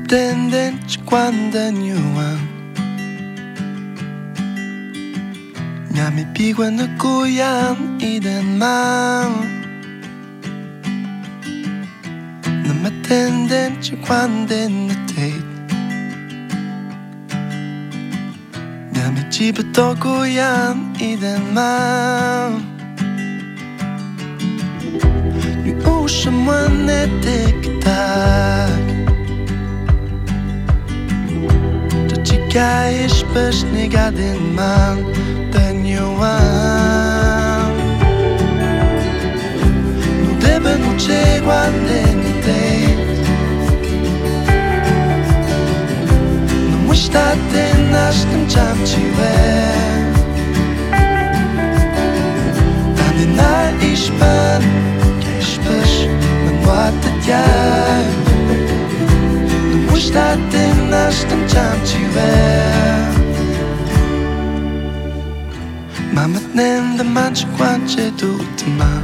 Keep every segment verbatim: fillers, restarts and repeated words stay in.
attendente quando nuova mi pico na kuyan i den man na attendente quando na te mi cibo to kuyan i den man nu usha mane tek-tak Ka ish pësh një gadin man të njuan Nuk debe nuk që guande një tejt Nuk më shtate nashtë më qam qive Tani na ish pën Ka ish pësh më nuat të tjaj Nuk më shtate nashtë më qam qive Mamma t'nende mangia quando tu ti man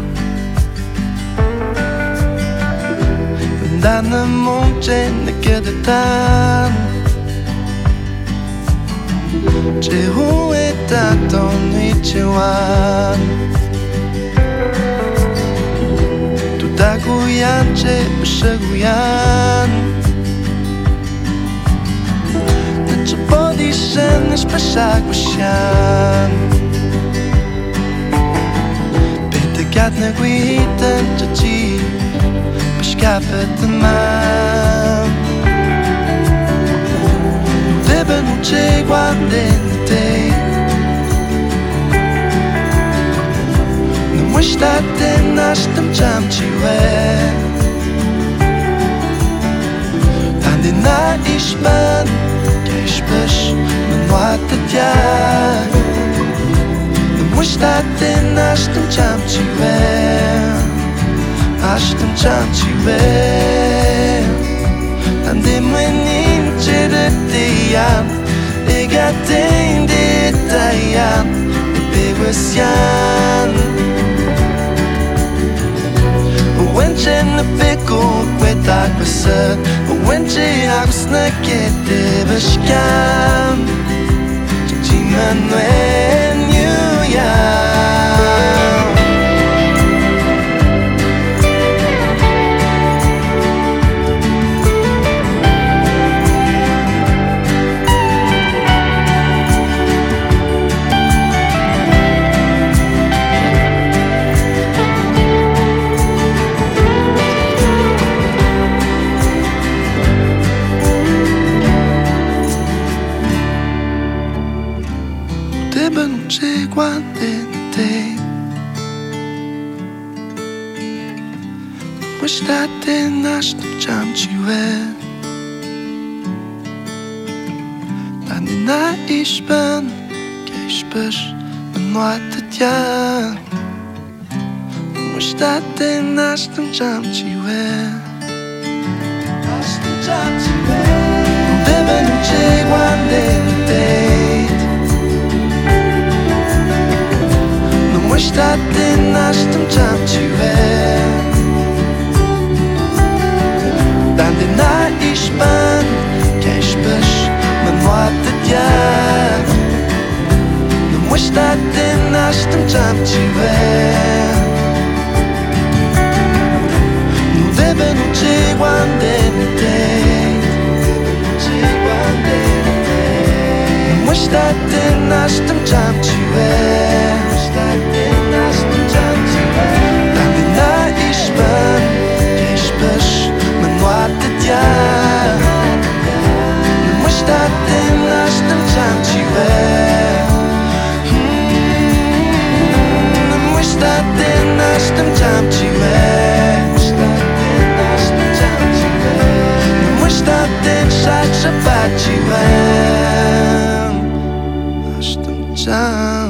Danna monge ne chiede tan C'è un e tanto ni c'è wan Tu da guyan c'è pesce guyan Ne c'è po' di scene spescia guascian Gat në kujitën që qi Për shkapet të man Nuk dhebe nuk që guande në te Në më shtate nashtë më qam qive Tandi na ish bën Ka ish pësh më nuat të tjaj Më shtate nashtë më qam qive Ashtë më qam qive Tande më njën që dhe të jam E gaten dhe të jam E bewës janë Uën që në peko kweta kësët Uën që agus në kete bëshkam Që që më nuen një Debe nuk që guande në te Më shtate nashtë më qam qive Tani na ish bën Ka ish pësh më nuat të tjan Më shtate nashtë më qam qive Nashtë më qam qive Debe nuk që guande në te Më shtate nashtë më qam qive Tandi na ish bën Ka ish pësh më nuat të tjak Më shtate nashtë më qam qive Nuk dhebe nuk që guande në tejt Më shtate nashtë më qam qive Tandi na ish bën Ka ish pësh më nuat të tjak Më shtate nashtë më qam qive Më shtate nashtë më qam qive Më shtate shaq që pak qive Nashtë më qam